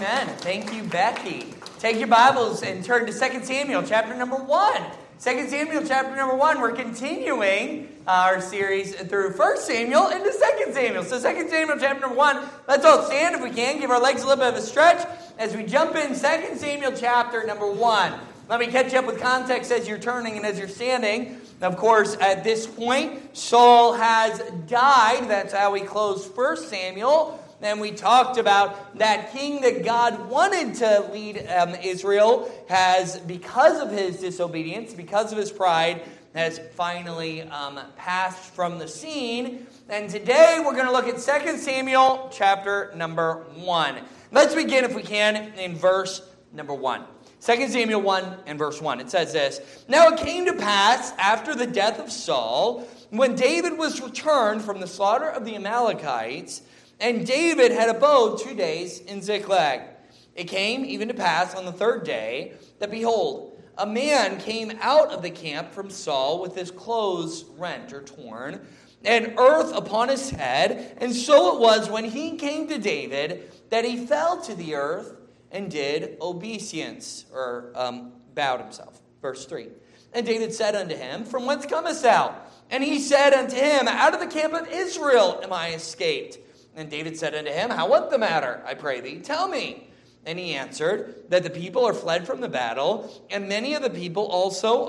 Amen. Thank you, Becky. Take your Bibles and turn to 2 Samuel chapter number 1. 2 Samuel chapter number 1, we're continuing our series through 1 Samuel into 2 Samuel. So 2 Samuel chapter number 1, let's all stand if we can, give our legs a little bit of a stretch as we jump in 2 Samuel chapter number 1. Let me catch you up with context as you're turning and as you're standing. Of course, at this point, Saul has died. That's how we closed 1 Samuel. And we talked about that king that God wanted to lead Israel has, because of his disobedience, because of his pride, has finally passed from the scene. And today we're going to look at 2 Samuel chapter number 1. Let's begin, if we can, in verse number 1. 2 Samuel 1 and verse 1. It says this: Now it came to pass after the death of Saul, when David was returned from the slaughter of the Amalekites, and David had abode 2 days in Ziklag. It came even to pass on the third day that, behold, a man came out of the camp from Saul with his clothes rent or torn, and earth upon his head. And so it was when he came to David that he fell to the earth and did obeisance, or bowed himself. Verse 3. And David said unto him, From whence comest thou? And he said unto him, Out of the camp of Israel am I escaped. And David said unto him, How what the matter, I pray thee? Tell me. And he answered, That the people are fled from the battle, and many of the people also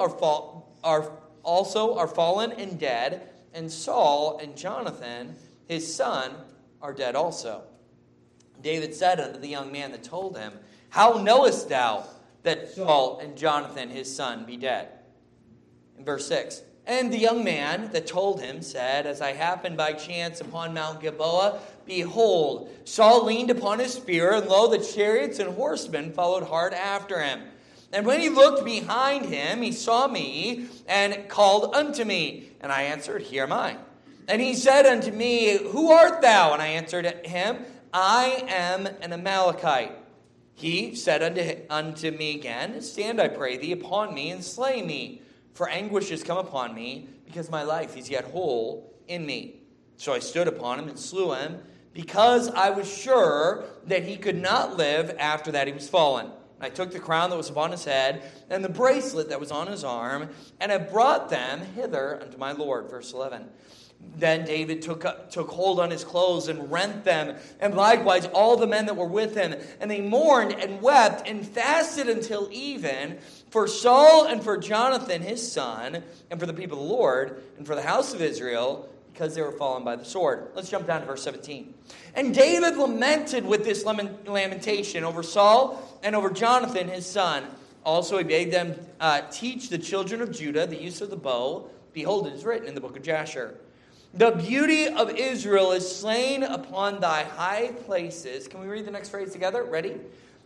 are fallen and dead, and Saul and Jonathan, his son, are dead also. David said unto the young man that told him, How knowest thou that Saul and Jonathan, his son, be dead? In verse 6. And the young man that told him said, As I happened by chance upon Mount Gilboa, behold, Saul leaned upon his spear, and lo, the chariots and horsemen followed hard after him. And when he looked behind him, he saw me, and called unto me. And I answered, Here am I. And he said unto me, Who art thou? And I answered him, I am an Amalekite. He said unto me again, Stand, I pray thee, upon me, and slay me. For anguish is come upon me, because my life is yet whole in me. So I stood upon him and slew him, because I was sure that he could not live after that he was fallen. And I took the crown that was upon his head, and the bracelet that was on his arm, and I brought them hither unto my Lord. Verse 11. Then David took hold on his clothes and rent them, and likewise all the men that were with him. And they mourned and wept and fasted until even for Saul and for Jonathan his son, and for the people of the Lord, and for the house of Israel, because they were fallen by the sword. Let's jump down to verse 17. And David lamented with this lamentation over Saul and over Jonathan his son. Also he bade them teach the children of Judah the use of the bow. Behold, it is written in the book of Jasher. The beauty of Israel is slain upon thy high places. Can we read the next phrase together? Ready?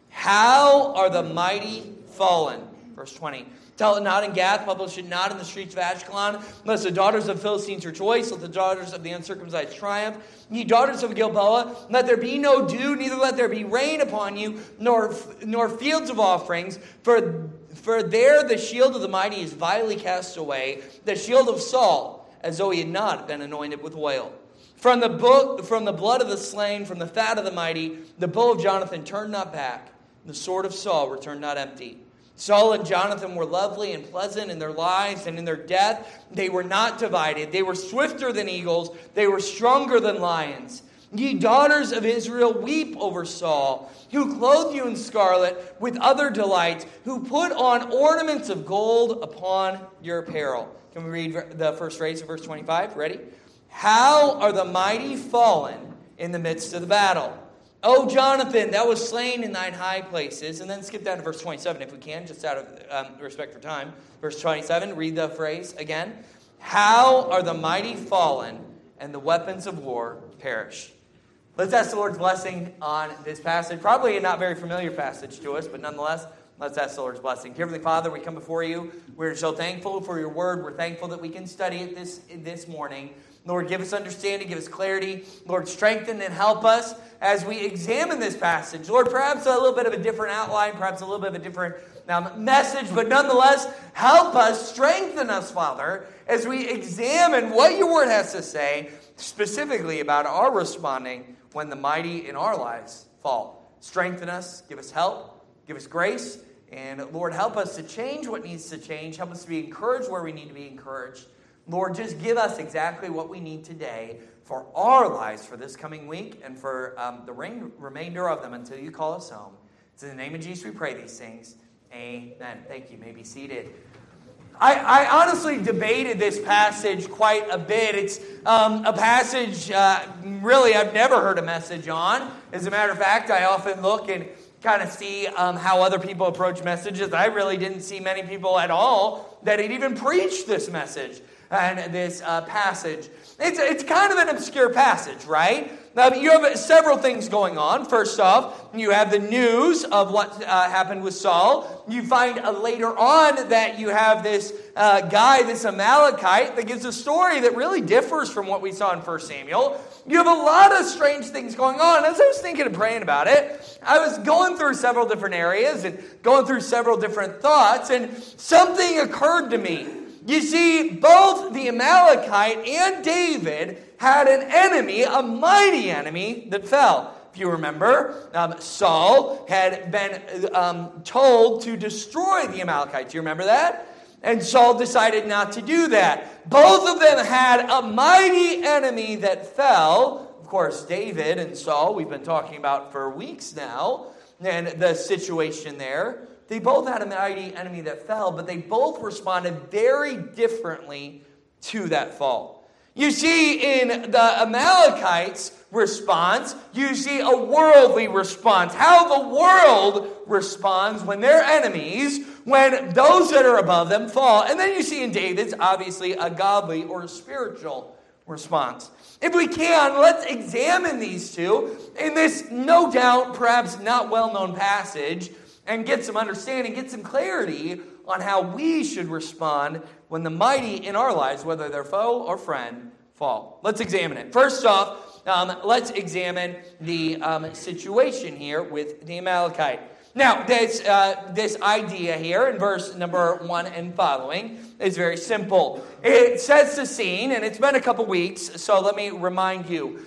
How are the mighty fallen? Verse 20. Tell it not in Gath, publish it not in the streets of Ashkelon, lest the daughters of Philistines rejoice, let the daughters of the uncircumcised triumph. Ye daughters of Gilboa, let there be no dew, neither let there be rain upon you, nor fields of offerings, for there the shield of the mighty is vilely cast away, the shield of Saul, as though he had not been anointed with oil. From the blood of the slain, from the fat of the mighty, the bow of Jonathan turned not back, the sword of Saul returned not empty. Saul and Jonathan were lovely and pleasant in their lives, and in their death they were not divided. They were swifter than eagles, they were stronger than lions. Ye daughters of Israel, weep over Saul, who clothed you in scarlet with other delights, who put on ornaments of gold upon your apparel. Can we read the first phrase of verse 25? Ready? How are the mighty fallen in the midst of the battle? O Jonathan, thou wast slain in thine high places. And then skip down to verse 27 if we can, just out of respect for time. Verse 27, read the phrase again. How are the mighty fallen, and the weapons of war perish? Let's ask the Lord's blessing on this passage. Probably a not very familiar passage to us, but nonetheless, let's ask the Lord's blessing. Heavenly Father, we come before you. We're so thankful for your word. We're thankful that we can study it this morning. Lord, give us understanding, give us clarity. Lord, strengthen and help us as we examine this passage. Lord, perhaps a little bit of a different outline, perhaps a little bit of a different message, but nonetheless, help us, strengthen us, Father, as we examine what your word has to say, specifically about our responding when the mighty in our lives fall. Strengthen us, give us help, give us grace, and Lord, help us to change what needs to change. Help us to be encouraged where we need to be encouraged. Lord, just give us exactly what we need today for our lives for this coming week and for the remainder of them until you call us home. It's in the name of Jesus we pray these things. Amen. Thank you. You may be seated. I honestly debated this passage quite a bit. It's a passage really I've never heard a message on. As a matter of fact, I often look and kind of see how other people approach messages. I really didn't see many people at all that had even preached this message and this passage. It's kind of an obscure passage, right? You have several things going on. First off, you have the news of what happened with Saul. You find later on that you have this guy, this Amalekite, that gives a story that really differs from what we saw in 1 Samuel. You have a lot of strange things going on. As I was thinking and praying about it, I was going through several different areas and going through several different thoughts, and something occurred to me. You see, both the Amalekite and David had an enemy, a mighty enemy that fell. If you remember, Saul had been told to destroy the Amalekites. Do you remember that? And Saul decided not to do that. Both of them had a mighty enemy that fell. Of course, David and Saul, we've been talking about for weeks now, and the situation there. They both had a mighty enemy that fell, but they both responded very differently to that fall. You see, in the Amalekites' response, you see a worldly response. How the world responds when their enemies, when those that are above them fall. And then you see in David's, obviously, a godly or a spiritual response. If we can, let's examine these two in this, no doubt, perhaps not well-known passage, and get some understanding, get some clarity on how we should respond when the mighty in our lives, whether they're foe or friend, fall. Let's examine it. First off, let's examine the situation here with the Amalekite. Now, this idea here in verse number 1 and following is very simple. It sets the scene, and it's been a couple weeks, so let me remind you.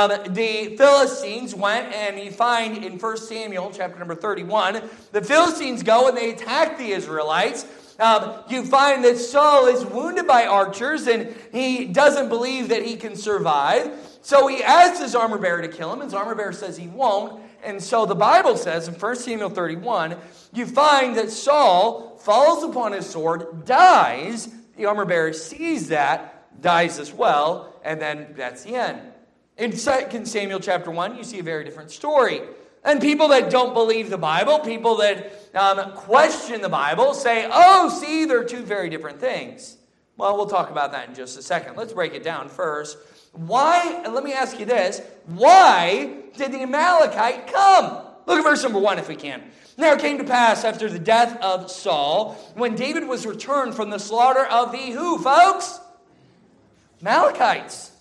The Philistines went, and you find in 1 Samuel chapter number 31, the Philistines go and they attack the Israelites. You find that Saul is wounded by archers, and he doesn't believe that he can survive. So he asks his armor bearer to kill him. His armor bearer says he won't. And so the Bible says in 1 Samuel 31, you find that Saul falls upon his sword, dies. The armor bearer sees that, dies as well, and then that's the end. In 2 Samuel chapter 1, you see a very different story. And people that don't believe the Bible, people that question the Bible, say, oh, see, they're two very different things. Well, we'll talk about that in just a second. Let's break it down first. Why, and let me ask you this, why did the Amalekite come? Look at verse number 1 if we can. Now it came to pass after the death of Saul, when David was returned from the slaughter of the who, folks? Amalekites.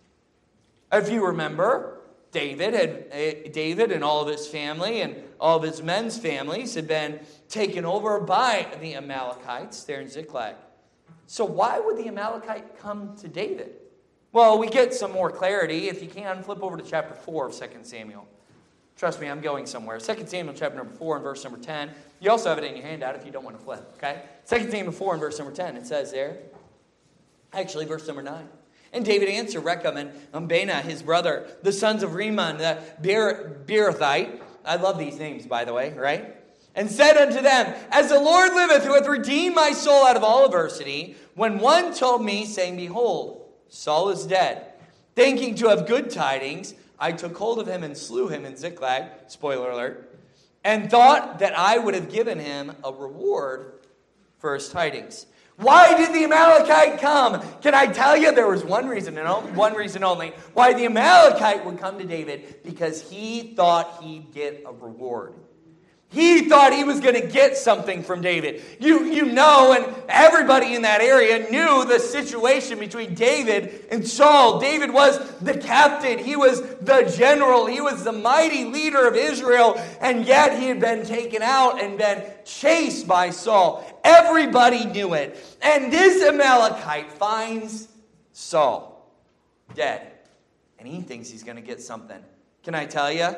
If you remember, David and all of his family and all of his men's families had been taken over by the Amalekites there in Ziklag. So why would the Amalekite come to David? Well, we get some more clarity. If you can, flip over to chapter 4 of 2 Samuel. Trust me, I'm going somewhere. 2 Samuel chapter number 4 and verse number 10. You also have it in your handout if you don't want to flip, okay? 2 Samuel 4 and verse number 10, it says there. Actually, verse number 9. And David answered Rechem and Umbena, his brother, the sons of Rimmon, the Beerothite. I love these names, by the way, right? And said unto them, as the Lord liveth, who hath redeemed my soul out of all adversity, when one told me, saying, behold, Saul is dead, thinking to have good tidings, I took hold of him and slew him in Ziklag, spoiler alert, and thought that I would have given him a reward for his tidings. Why did the Amalekite come? Can I tell you there was one reason only why the Amalekite would come to David? Because he thought he'd get a reward. He thought he was going to get something from David. You know, and everybody in that area knew the situation between David and Saul. David was the captain. He was the general. He was the mighty leader of Israel. And yet he had been taken out and been chased by Saul. Everybody knew it. And this Amalekite finds Saul dead. And he thinks he's going to get something. Can I tell you?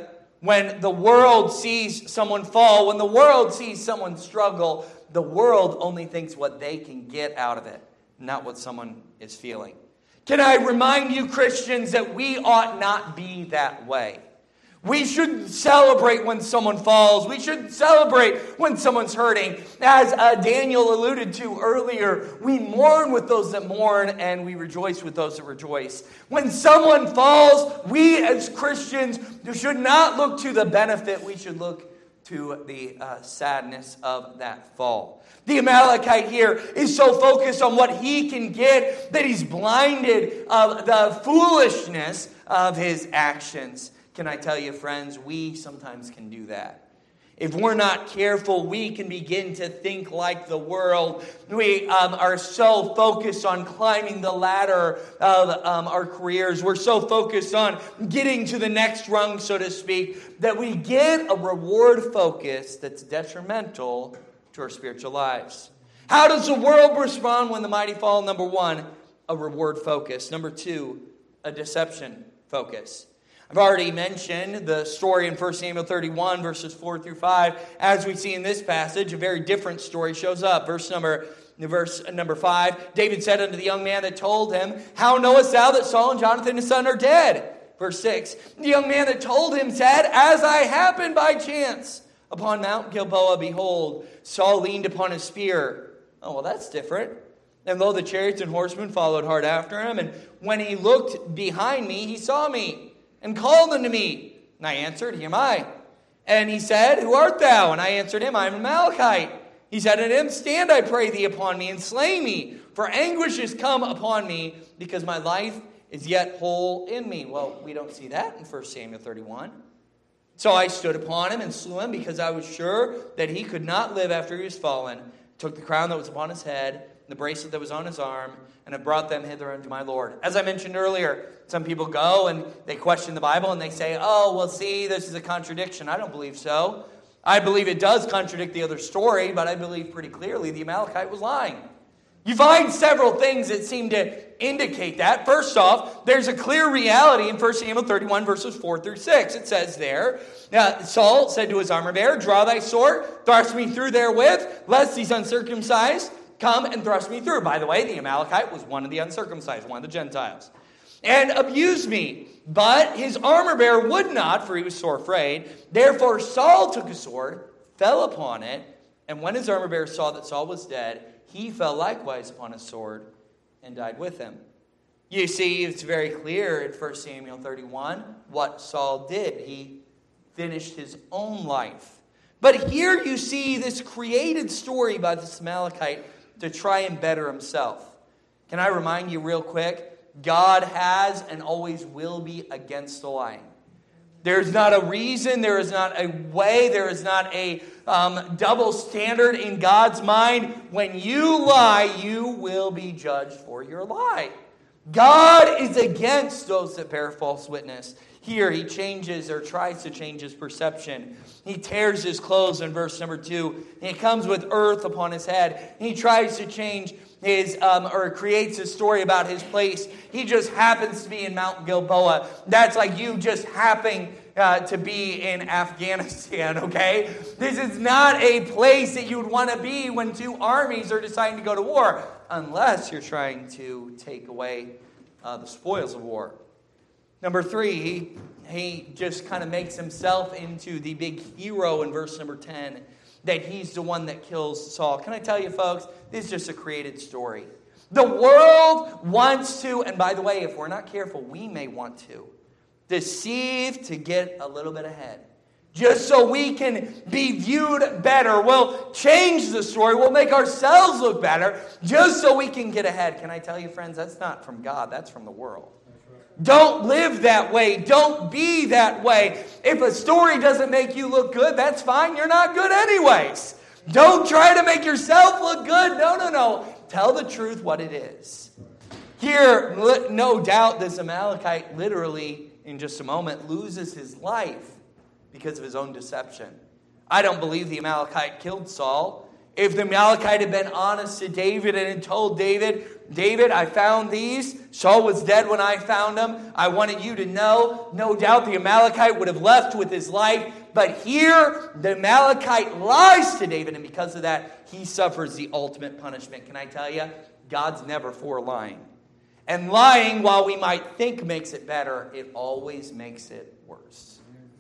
When the world sees someone fall, when the world sees someone struggle, the world only thinks what they can get out of it, not what someone is feeling. Can I remind you, Christians, that we ought not be that way? We shouldn't celebrate when someone falls. We shouldn't celebrate when someone's hurting. As Daniel alluded to earlier, we mourn with those that mourn and we rejoice with those that rejoice. When someone falls, we as Christians should not look to the benefit. We should look to the sadness of that fall. The Amalekite here is so focused on what he can get that he's blinded of the foolishness of his actions. Can I tell you, friends, we sometimes can do that. If we're not careful, we can begin to think like the world. We are so focused on climbing the ladder of our careers. We're so focused on getting to the next rung, so to speak, that we get a reward focus that's detrimental to our spiritual lives. How does the world respond when the mighty fall? Number one, a reward focus. Number two, a deception focus. I've already mentioned the story in 1 Samuel 31, verses 4 through 5. As we see in this passage, a very different story shows up. Verse number 5, David said unto the young man that told him, How knowest thou that Saul and Jonathan his son are dead? Verse 6, the young man that told him said, As I happened by chance upon Mount Gilboa, behold, Saul leaned upon his spear. Oh, well, that's different. And lo, the chariots and horsemen followed hard after him. And when he looked behind me, he saw me and called unto me. And I answered, Here am I. And he said, Who art thou? And I answered him, I am an Amalekite. He said unto him, Stand, I pray thee, upon me, and slay me, for anguish is come upon me, because my life is yet whole in me. Well, we don't see that in 1 Samuel 31. So I stood upon him and slew him, because I was sure that he could not live after he was fallen. Took the crown that was upon his head, the bracelet that was on his arm, and have brought them hither unto my Lord. As I mentioned earlier, some people go and they question the Bible and they say, oh, well, see, this is a contradiction. I don't believe so. I believe it does contradict the other story, but I believe pretty clearly the Amalekite was lying. You find several things that seem to indicate that. First off, there's a clear reality in 1 Samuel 31, verses 4 through 6. It says there, Saul said to his armor bearer, Draw thy sword, thrust me through therewith, lest these uncircumcised come and thrust me through. By the way, the Amalekite was one of the uncircumcised, one of the Gentiles. And abuse me. But his armor bearer would not, for he was sore afraid. Therefore Saul took a sword, fell upon it, and when his armor bearer saw that Saul was dead, he fell likewise upon his sword and died with him. You see, it's very clear in 1 Samuel 31 what Saul did. He finished his own life. But here you see this created story by this Amalekite to try and better himself. Can I remind you real quick? God has and always will be against the lying. There's not a reason, there is not a way, there is not a double standard in God's mind. When you lie, you will be judged for your lie. God is against those that bear false witness. Here he changes or tries to change his perception. He tears his clothes in verse number 2. He comes with earth upon his head. He tries to change his or creates a story about his place. He just happens to be in Mount Gilboa. That's like you just happening to be in Afghanistan, okay? This is not a place that you would want to be when two armies are deciding to go to war, unless you're trying to take away the spoils of war. Number 3, he just kind of makes himself into the big hero in verse number 10, that he's the one that kills Saul. Can I tell you, folks, this is just a created story. The world wants to, and by the way, if we're not careful, we may want to, deceive to get a little bit ahead. Just so we can be viewed better. We'll change the story. We'll make ourselves look better just so we can get ahead. Can I tell you, friends, that's not from God. That's from the world. Don't live that way. Don't be that way. If a story doesn't make you look good, that's fine. You're not good anyways. Don't try to make yourself look good. No. Tell the truth what it is. Here, no doubt, this Amalekite literally, in just a moment, loses his life because of his own deception. I don't believe the Amalekite killed Saul. If the Amalekite had been honest to David and had told David, David, I found these. Saul was dead when I found him. I wanted you to know. No doubt the Amalekite would have left with his life. But here, the Amalekite lies to David, and because of that, he suffers the ultimate punishment. Can I tell you? God's never for lying. And lying, while we might think makes it better, it always makes it worse.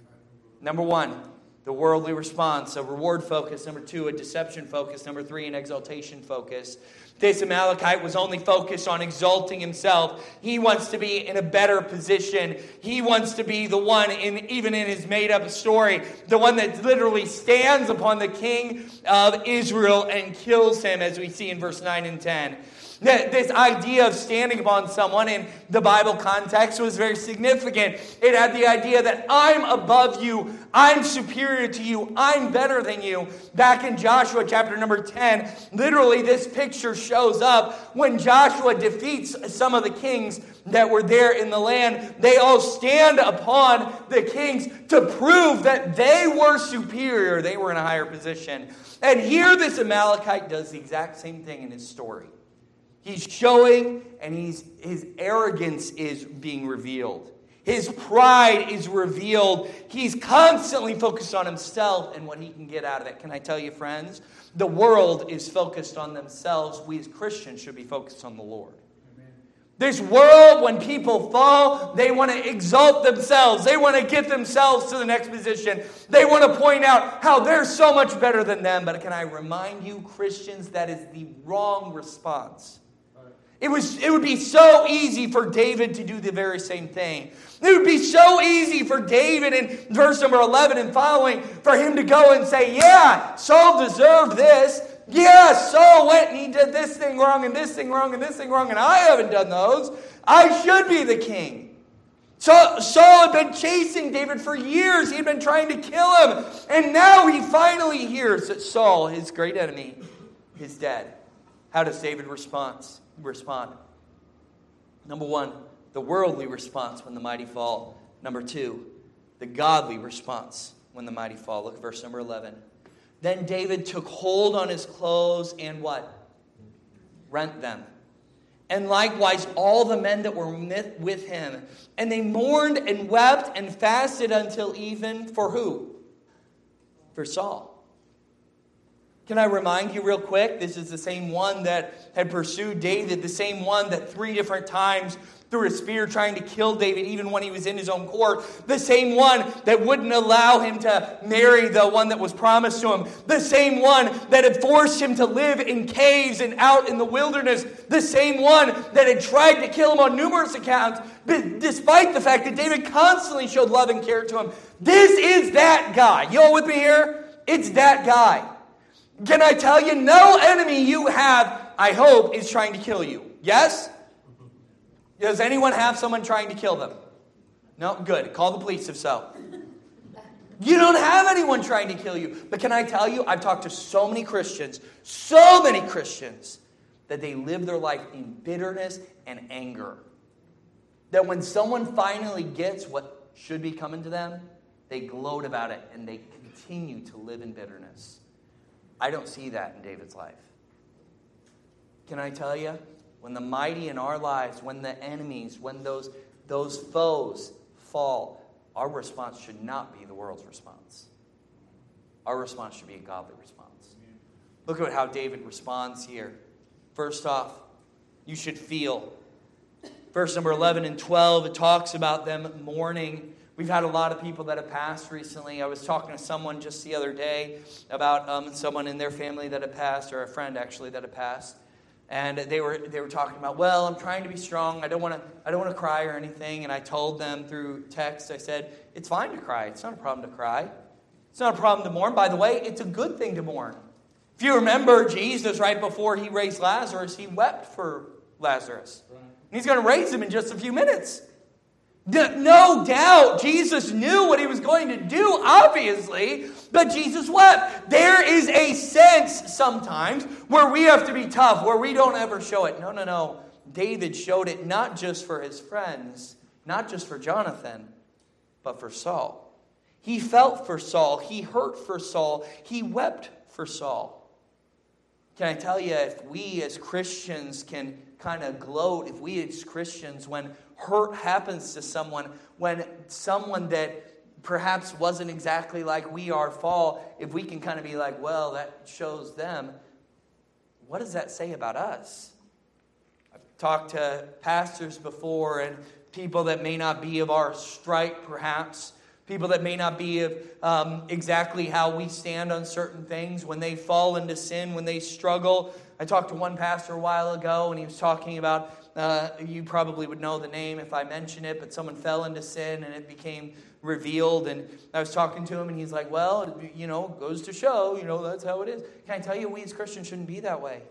Number one, the worldly response, a reward focus. Number two, a deception focus. Number three, an exaltation focus. This Amalekite was only focused on exalting himself. He wants to be in a better position. He wants to be the one, even in his made-up story, the one that literally stands upon the king of Israel and kills him, as we see in verse 9 and 10. This idea of standing upon someone in the Bible context was very significant. It had the idea that I'm above you, I'm superior to you, I'm better than you. Back in Joshua chapter number 10, literally this picture shows up when Joshua defeats some of the kings that were there in the land. They all stand upon the kings to prove that they were superior, they were in a higher position. And here this Amalekite does the exact same thing in his story. He's showing, and his arrogance is being revealed. His pride is revealed. He's constantly focused on himself and what he can get out of it. Can I tell you, friends? The world is focused on themselves. We as Christians should be focused on the Lord. Amen. This world, when people fall, they want to exalt themselves. They want to get themselves to the next position. They want to point out how they're so much better than them. But can I remind you, Christians, that is the wrong response. It would be so easy for David to do the very same thing. It would be so easy for David in verse number 11 and following for him to go and say, yeah, Saul deserved this. Yeah, Saul went and he did this thing wrong and this thing wrong and this thing wrong, and I haven't done those. I should be the king. So Saul had been chasing David for years. He had been trying to kill him. And now he finally hears that Saul, his great enemy, is dead. How does David respond? Number one, the worldly response when the mighty fall. Number two, the godly response when the mighty fall. Look at verse number 11. Then David took hold on his clothes and what? Rent them. And likewise all the men that were with him. And they mourned and wept and fasted until even for who? For Saul. Can I remind you real quick, this is the same one that had pursued David, the same one that 3 different times threw a spear trying to kill David even when he was in his own court, the same one that wouldn't allow him to marry the one that was promised to him, the same one that had forced him to live in caves and out in the wilderness, the same one that had tried to kill him on numerous accounts, despite the fact that David constantly showed love and care to him. This is that guy. You all with me here? It's that guy. Can I tell you, no enemy you have, I hope, is trying to kill you. Yes? Does anyone have someone trying to kill them? No? Good. Call the police if so. You don't have anyone trying to kill you. But can I tell you, I've talked to so many Christians, that they live their life in bitterness and anger. That when someone finally gets what should be coming to them, they gloat about it and they continue to live in bitterness. I don't see that in David's life. Can I tell you? When the mighty in our lives, when the enemies, when those foes fall, our response should not be the world's response. Our response should be a godly response. Look at how David responds here. First off, you should feel. Verse number 11 and 12, it talks about them mourning. We've had a lot of people that have passed recently. I was talking to someone just the other day about someone in their family that had passed, or a friend actually that had passed. And they were talking about, well, I'm trying to be strong. I don't want to cry or anything. And I told them through text, I said, it's fine to cry. It's not a problem to cry. It's not a problem to mourn. By the way, it's a good thing to mourn. If you remember Jesus, right before he raised Lazarus, he wept for Lazarus. And he's going to raise him in just a few minutes. No doubt, Jesus knew what he was going to do, obviously, but Jesus wept. There is a sense sometimes where we have to be tough, where we don't ever show it. No. David showed it not just for his friends, not just for Jonathan, but for Saul. He felt for Saul. He hurt for Saul. He wept for Saul. Can I tell you, if we as Christians can kind of gloat, if we as Christians, when hurt happens to someone, when someone that perhaps wasn't exactly like we are fall, if we can kind of be like, well, that shows them, what does that say about us? I've talked to pastors before and people that may not be of our stripe, perhaps. People that may not be of exactly how we stand on certain things. When they fall into sin, when they struggle. I talked to one pastor a while ago, and he was talking about, you probably would know the name if I mention it, but someone fell into sin, and it became revealed. And I was talking to him, and he's like, well, goes to show, that's how it is. Can I tell you, we as Christians shouldn't be that way.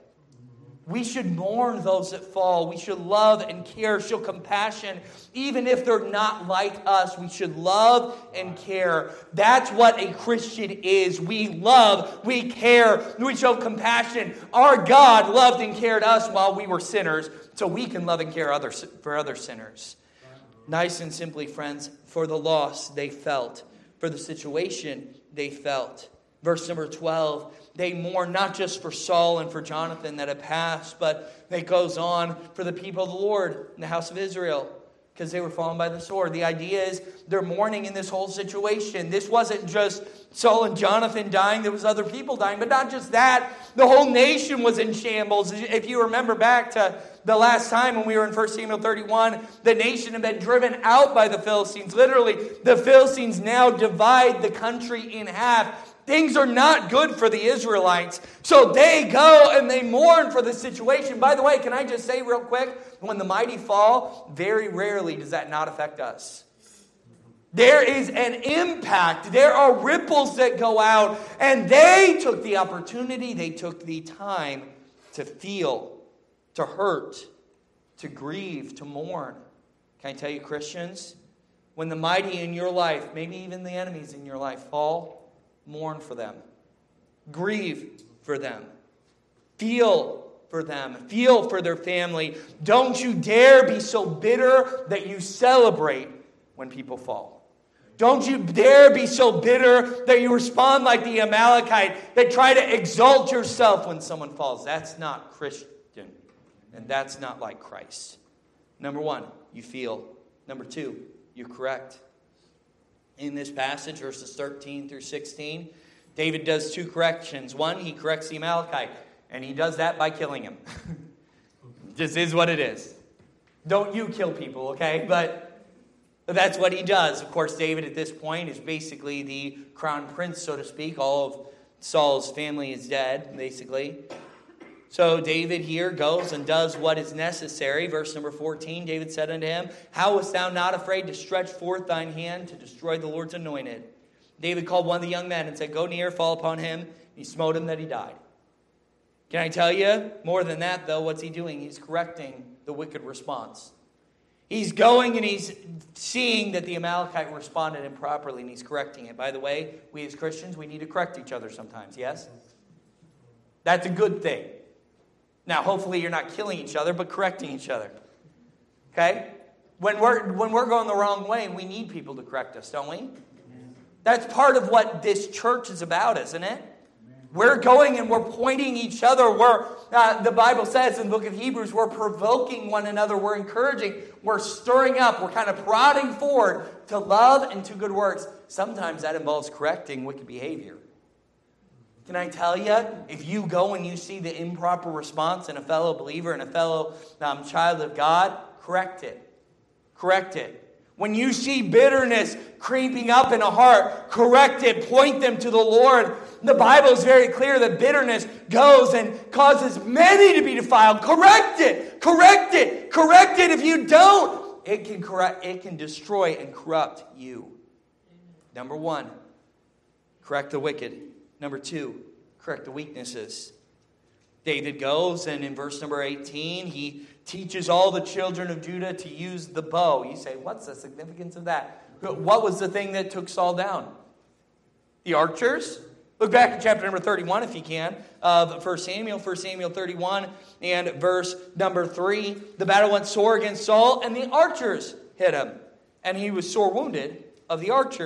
We should mourn those that fall. We should love and care, show compassion. Even if they're not like us, we should love and care. That's what a Christian is. We love, we care, we show compassion. Our God loved and cared us while we were sinners, so we can love and care for other sinners. Nice and simply, friends, for the loss they felt, for the situation they felt. Verse number 12, they mourn not just for Saul and for Jonathan that had passed, but it goes on for the people of the Lord in the house of Israel, because they were fallen by the sword. The idea is they're mourning in this whole situation. This wasn't just Saul and Jonathan dying. There was other people dying. But not just that. The whole nation was in shambles. If you remember back to the last time when we were in 1 Samuel 31, the nation had been driven out by the Philistines. Literally, the Philistines now divide the country in half. Things are not good for the Israelites. So they go and they mourn for the situation. By the way, can I just say real quick, when the mighty fall, very rarely does that not affect us. There is an impact. There are ripples that go out. And they took the opportunity, they took the time to feel, to hurt, to grieve, to mourn. Can I tell you, Christians, when the mighty in your life, maybe even the enemies in your life fall, mourn for them. Grieve for them. Feel for them. Feel for their family. Don't you dare be so bitter that you celebrate when people fall. Don't you dare be so bitter that you respond like the Amalekite, that try to exalt yourself when someone falls. That's not Christian. And that's not like Christ. Number one, you feel. Number two, you correct. In this passage, verses 13 through 16, David does two corrections. One, he corrects the Amalekite, and he does that by killing him. Just is what it is. Don't you kill people, okay? But that's what he does. Of course, David at this point is basically the crown prince, so to speak. All of Saul's family is dead, basically. So David here goes and does what is necessary. Verse number 14, David said unto him, How wast thou not afraid to stretch forth thine hand to destroy the Lord's anointed? David called one of the young men and said, Go near, fall upon him. And he smote him that he died. Can I tell you, more than that, though, what's he doing? He's correcting the wicked response. He's going and he's seeing that the Amalekite responded improperly, and he's correcting it. By the way, we as Christians, we need to correct each other sometimes, yes? That's a good thing. Now, hopefully you're not killing each other, but correcting each other. Okay? When we're going the wrong way, we need people to correct us, don't we? That's part of what this church is about, isn't it? We're going and we're pointing each other. The Bible says in the book of Hebrews, we're provoking one another. We're encouraging. We're stirring up. We're kind of prodding forward to love and to good works. Sometimes that involves correcting wicked behavior. Can I tell you, if you go and you see the improper response in a fellow believer and a fellow child of God, correct it. Correct it. When you see bitterness creeping up in a heart, correct it. Point them to the Lord. The Bible is very clear that bitterness goes and causes many to be defiled. Correct it. Correct it. Correct it. If you don't, it can destroy and corrupt you. Number one, correct the wicked. Number two, correct the weaknesses. David goes, and in verse number 18, he teaches all the children of Judah to use the bow. You say, what's the significance of that? What was the thing that took Saul down? The archers? Look back at chapter number 31, if you can, of 1 Samuel 31, and verse number 3. The battle went sore against Saul, and the archers hit him, and he was sore wounded of the archers.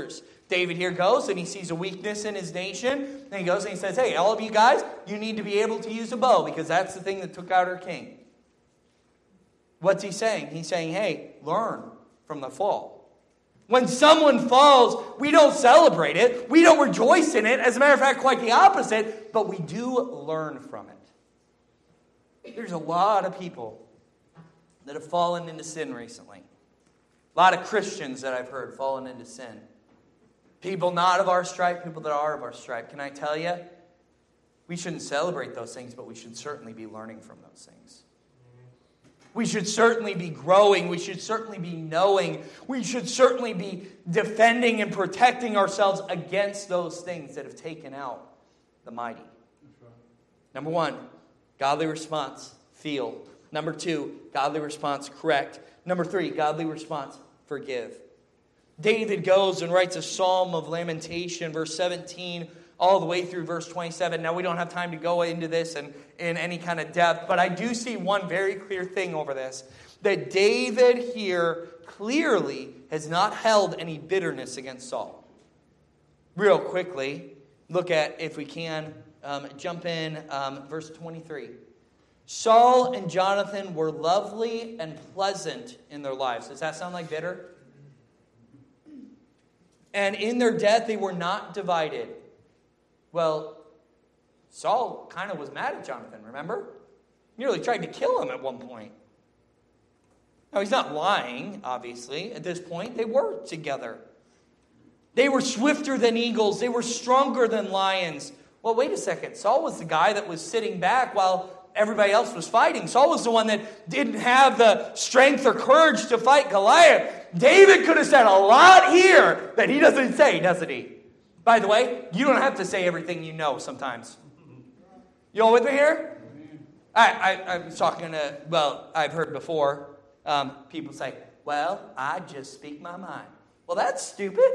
David here goes and he sees a weakness in his nation. And he goes and he says, hey, all of you guys, you need to be able to use a bow because that's the thing that took out our king. What's he saying? He's saying, hey, learn from the fall. When someone falls, we don't celebrate it. We don't rejoice in it. As a matter of fact, quite the opposite. But we do learn from it. There's a lot of people that have fallen into sin recently. A lot of Christians that I've heard fallen into sin. People not of our stripe, people that are of our stripe. Can I tell you? We shouldn't celebrate those things, but we should certainly be learning from those things. We should certainly be growing. We should certainly be knowing. We should certainly be defending and protecting ourselves against those things that have taken out the mighty. Number 1, godly response, feel. Number 2, godly response, correct. Number 3, godly response, forgive. David goes and writes a psalm of lamentation, verse 17, all the way through verse 27. Now, we don't have time to go into this in any kind of depth, but I do see one very clear thing over this, that David here clearly has not held any bitterness against Saul. Real quickly, look at, if we can, jump in verse 23. Saul and Jonathan were lovely and pleasant in their lives. Does that sound like bitter? And in their death, they were not divided. Well, Saul kind of was mad at Jonathan, remember? Nearly tried to kill him at one point. Now, he's not lying, obviously. At this point, they were together. They were swifter than eagles. They were stronger than lions. Well, wait a second. Saul was the guy that was sitting back while everybody else was fighting. Saul was the one that didn't have the strength or courage to fight Goliath. David could have said a lot here that he doesn't say, doesn't he? By the way, you don't have to say everything you know sometimes. You all with me here? I was talking to, well, I've heard before people say, well, I just speak my mind. Well, that's stupid.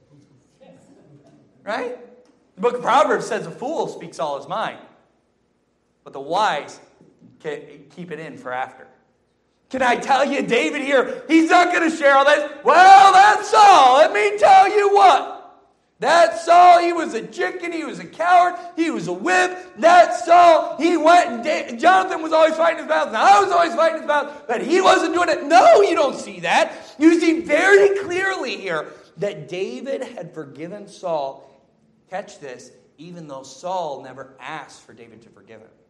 Right? The book of Proverbs says a fool speaks all his mind. But the wise keep it in for after. Can I tell you, David here, he's not going to share all this. Well, that's Saul. Let me tell you what. That Saul, he was a chicken, he was a coward, he was a whip. That Saul, he went and Jonathan was always fighting his battles, and I was always fighting his battles, but he wasn't doing it. No, you don't see that. You see very clearly here that David had forgiven Saul. Catch this, even though Saul never asked for David to forgive him.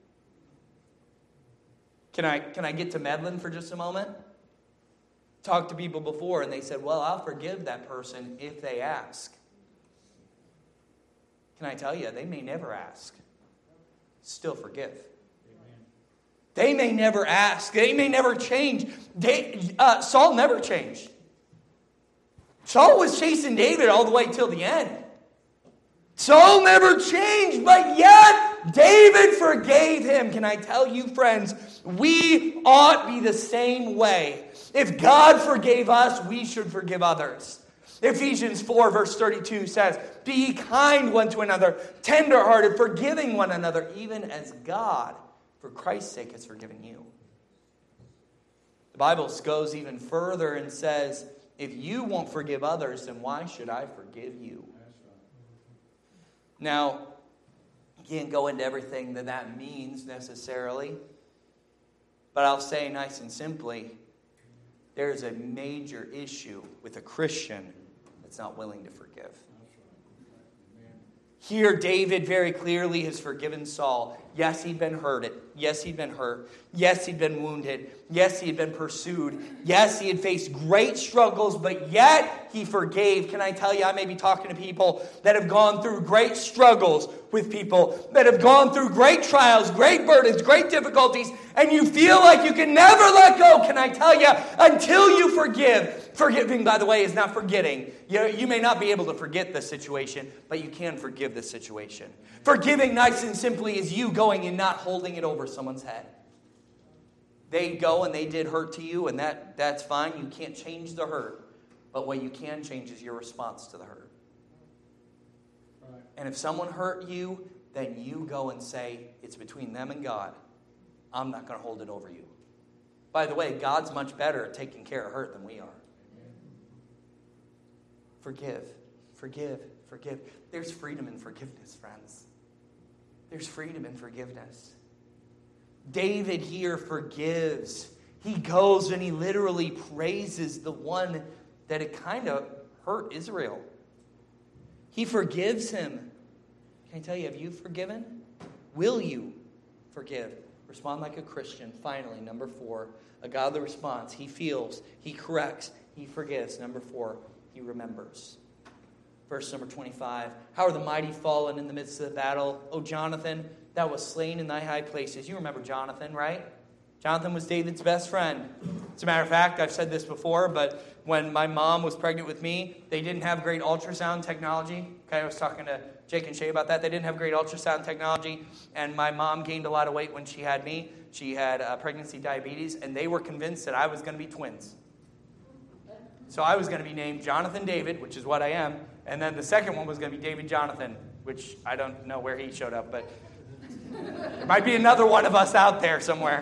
Can I get to meddling for just a moment? Talked to people before, and they said, well, I'll forgive that person if they ask. Can I tell you, they may never ask. Still forgive. Amen. They may never ask. They may never change. Saul never changed. Saul was chasing David all the way till the end. Saul never changed, but yet David forgave him. Can I tell you, friends, we ought be the same way. If God forgave us, we should forgive others. Ephesians 4 verse 32 says, be kind one to another, tenderhearted, forgiving one another, even as God, for Christ's sake, has forgiven you. The Bible goes even further and says, if you won't forgive others, then why should I forgive you? Now, you can't go into everything that means necessarily, but I'll say nice and simply, there's a major issue with a Christian that's not willing to forgive. Here, David very clearly has forgiven Saul. Yes, he'd been hurt. Yes, he'd been hurt. Yes, he'd been wounded. Yes, he had been pursued. Yes, he had faced great struggles, but yet he forgave. Can I tell you, I may be talking to people that have gone through great struggles with people, that have gone through great trials, great burdens, great difficulties, and you feel like you can never let go. Can I tell you, until you forgive. Forgiving, by the way, is not forgetting. You may not be able to forget the situation, but you can forgive the situation. Forgiving, nice and simply, is you going and not holding it over someone's head. They go and they did hurt to you, and that's fine. You can't change the hurt. But what you can change is your response to the hurt. Right. And if someone hurt you, then you go and say, it's between them and God. I'm not going to hold it over you. By the way, God's much better at taking care of hurt than we are. Forgive. Forgive. There's freedom in forgiveness, friends. There's freedom in forgiveness. David here forgives. He goes and he literally praises the one that had kind of hurt Israel. He forgives him. Can I tell you, have you forgiven? Will you forgive? Respond like a Christian. Finally, number 4, a godly response. He feels, he corrects, he forgives. Number 4, he remembers. Verse number 25. How are the mighty fallen in the midst of the battle? O Jonathan, thou wast slain in thy high places. You remember Jonathan, right? Jonathan was David's best friend. As a matter of fact, I've said this before, but when my mom was pregnant with me, they didn't have great ultrasound technology. Okay, I was talking to Jake and Shay about that. They didn't have great ultrasound technology, and my mom gained a lot of weight when she had me. She had pregnancy diabetes, and they were convinced that I was going to be twins. So I was going to be named Jonathan David, which is what I am, and then the second one was going to be David Jonathan, which I don't know where he showed up, but there might be another one of us out there somewhere.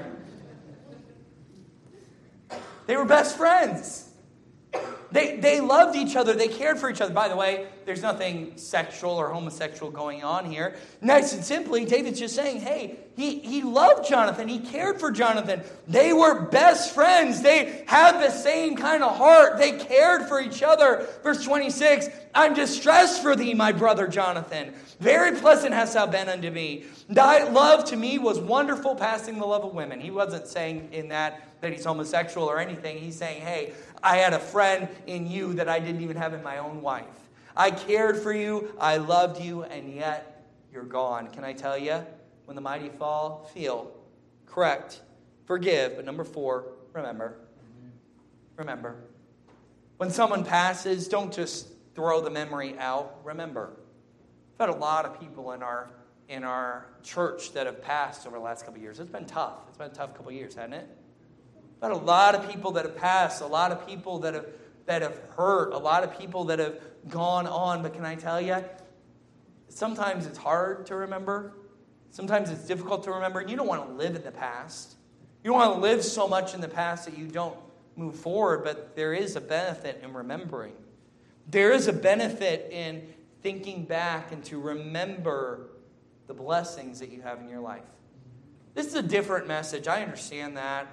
They were best friends. They loved each other. They cared for each other. By the way, there's nothing sexual or homosexual going on here. Nice and simply, David's just saying, hey, he loved Jonathan. He cared for Jonathan. They were best friends. They had the same kind of heart. They cared for each other. Verse 26, I'm distressed for thee, my brother Jonathan. Very pleasant hast thou been unto me. Thy love to me was wonderful, passing the love of women. He wasn't saying in that he's homosexual or anything. He's saying, hey, I had a friend in you that I didn't even have in my own wife. I cared for you, I loved you, and yet you're gone. Can I tell you, when the mighty fall, feel, correct, forgive. But number 4, remember. Remember. When someone passes, don't just throw the memory out. Remember. I've had a lot of people in our church that have passed over the last couple of years. It's been tough. It's been a tough couple of years, hasn't it? But a lot of people that have passed, a lot of people that have hurt, a lot of people that have gone on. But can I tell you, sometimes it's hard to remember. Sometimes it's difficult to remember. You don't want to live in the past. You don't want to live so much in the past that you don't move forward. But there is a benefit in remembering. There is a benefit in thinking back and to remember the blessings that you have in your life. This is a different message. I understand that.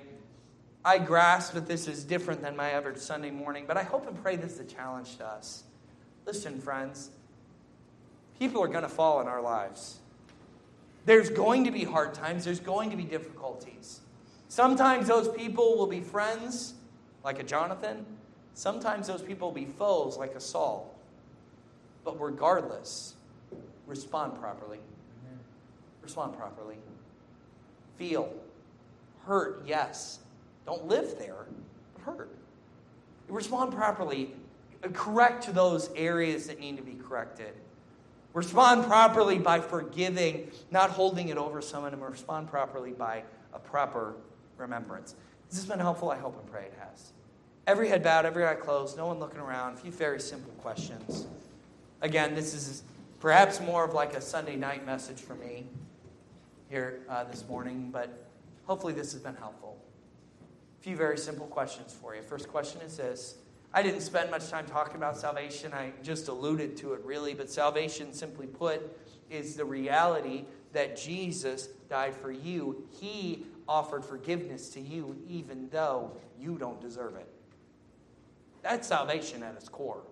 I grasp that this is different than my average Sunday morning, but I hope and pray this is a challenge to us. Listen, friends, people are going to fall in our lives. There's going to be hard times. There's going to be difficulties. Sometimes those people will be friends, like a Jonathan. Sometimes those people will be foes, like a Saul. But regardless, respond properly. Respond properly. Feel. Hurt, yes. Don't live there, but hurt. Respond properly. Correct to those areas that need to be corrected. Respond properly by forgiving, not holding it over someone, and respond properly by a proper remembrance. This has been helpful. I hope and pray it has. Every head bowed, every eye closed, no one looking around. A few very simple questions. Again, this is perhaps more of like a Sunday night message for me here this morning, but hopefully this has been helpful. A few very simple questions for you. First question is this. I didn't spend much time talking about salvation. I just alluded to it really, but salvation, simply put, is the reality that Jesus died for you. He offered forgiveness to you even though you don't deserve it. That's salvation at its core.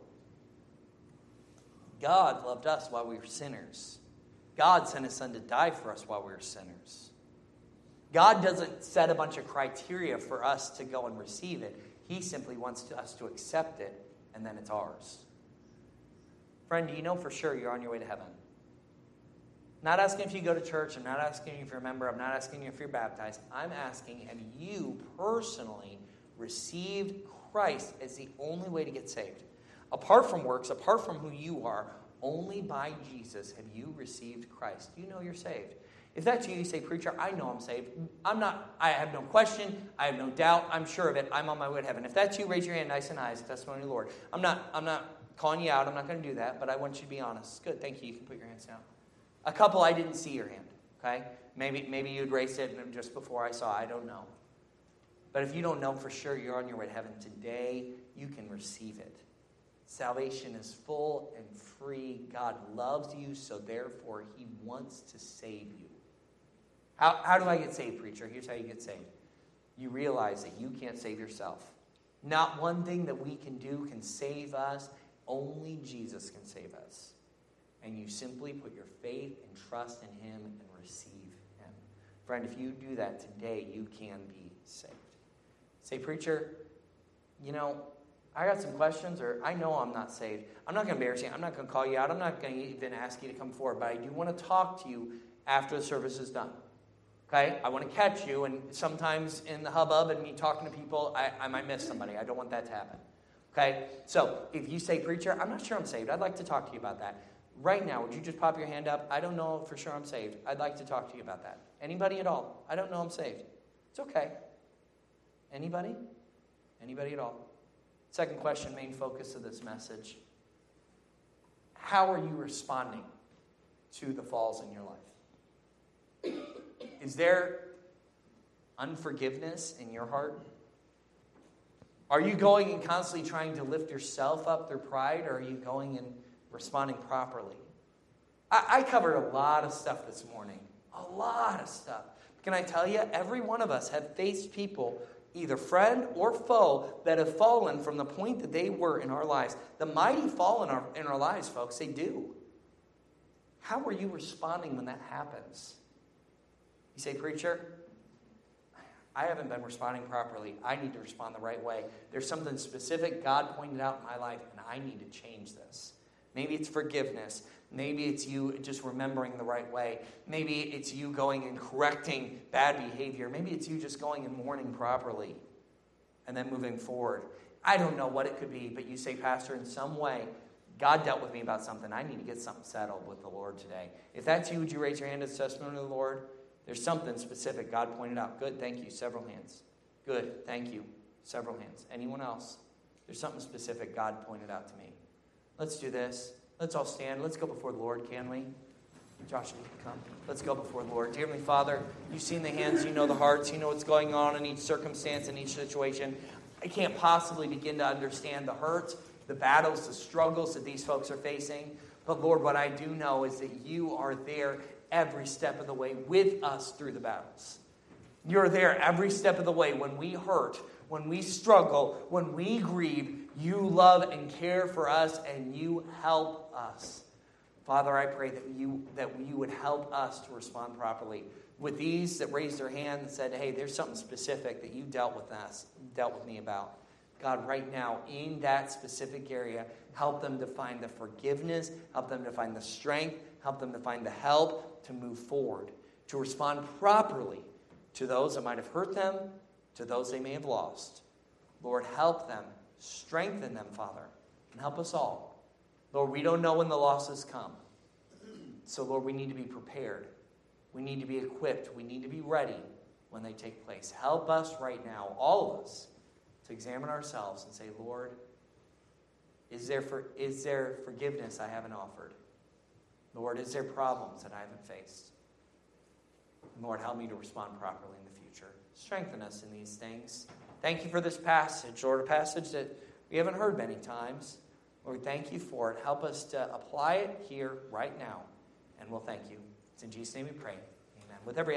God loved us while we were sinners. God sent his son to die for us while we were sinners. God doesn't set a bunch of criteria for us to go and receive it. He simply wants us to accept it, and then it's ours. Friend, do you know for sure you're on your way to heaven? I'm not asking if you go to church. I'm not asking you if you're a member. I'm not asking you if you're baptized. I'm asking, have you personally received Christ as the only way to get saved? Apart from works, apart from who you are, only by Jesus have you received Christ. Do you know you're saved? If that's you say, preacher, I know I'm saved. I have no question. I have no doubt. I'm sure of it. I'm on my way to heaven. If that's you, raise your hand nice and high as a testimony of the Lord. I'm not calling you out. I'm not going to do that, but I want you to be honest. Good, thank you. You can put your hands down. A couple, I didn't see your hand, okay? Maybe you'd raised it just before I saw. I don't know. But if you don't know for sure you're on your way to heaven today, you can receive it. Salvation is full and free. God loves you, so therefore he wants to save you. How do I get saved, preacher? Here's how you get saved. You realize that you can't save yourself. Not one thing that we can do can save us. Only Jesus can save us. And you simply put your faith and trust in him and receive him. Friend, if you do that today, you can be saved. Say, preacher, I got some questions, or I know I'm not saved. I'm not going to embarrass you. I'm not going to call you out. I'm not going to even ask you to come forward. But I do want to talk to you after the service is done. Okay? I want to catch you. And sometimes in the hubbub and me talking to people, I might miss somebody. I don't want that to happen. Okay? So if you say, preacher, I'm not sure I'm saved. I'd like to talk to you about that. Right now, would you just pop your hand up? I don't know for sure I'm saved. I'd like to talk to you about that. Anybody at all? I don't know I'm saved. It's okay. Anybody? Anybody at all? Second question, main focus of this message. How are you responding to the falls in your life? Is there unforgiveness in your heart? Are you going and constantly trying to lift yourself up through pride, or are you going and responding properly? I covered a lot of stuff this morning. A lot of stuff. Can I tell you, every one of us have faced people, either friend or foe, that have fallen from the point that they were in our lives. The mighty fall in our lives, folks. They do. How are you responding when that happens? You say, preacher, I haven't been responding properly. I need to respond the right way. There's something specific God pointed out in my life, and I need to change this. Maybe it's forgiveness. Maybe it's you just remembering the right way. Maybe it's you going and correcting bad behavior. Maybe it's you just going and mourning properly and then moving forward. I don't know what it could be, but you say, Pastor, in some way, God dealt with me about something. I need to get something settled with the Lord today. If that's you, would you raise your hand as testimony to the Lord? There's something specific God pointed out. Good, thank you. Several hands. Good, thank you. Several hands. Anyone else? There's something specific God pointed out to me. Let's do this. Let's all stand. Let's go before the Lord, can we? Josh, you can come. Let's go before the Lord. Dear Heavenly Father, you've seen the hands, you know the hearts, you know what's going on in each circumstance, in each situation. I can't possibly begin to understand the hurts, the battles, the struggles that these folks are facing. But Lord, what I do know is that you are there every step of the way with us through the battles. You're there every step of the way when we hurt, when we struggle, when we grieve. You love and care for us, and you help us. Father, I pray that you would help us to respond properly. With these that raised their hand and said, hey, there's something specific that you dealt with me about. God, right now, in that specific area, help them to find the forgiveness, help them to find the strength, help them to find the help to move forward, to respond properly to those that might have hurt them, to those they may have lost. Lord, help them, strengthen them, Father, and help us all. Lord, we don't know when the losses come. So, Lord, we need to be prepared. We need to be equipped. We need to be ready when they take place. Help us right now, all of us, to examine ourselves and say, Lord, is there forgiveness I haven't offered? Lord, is there problems that I haven't faced? And Lord, help me to respond properly in the future. Strengthen us in these things. Thank you for this passage, Lord, a passage that we haven't heard many times. Lord, thank you for it. Help us to apply it here right now, and we'll thank you. It's in Jesus' name we pray. Amen. With every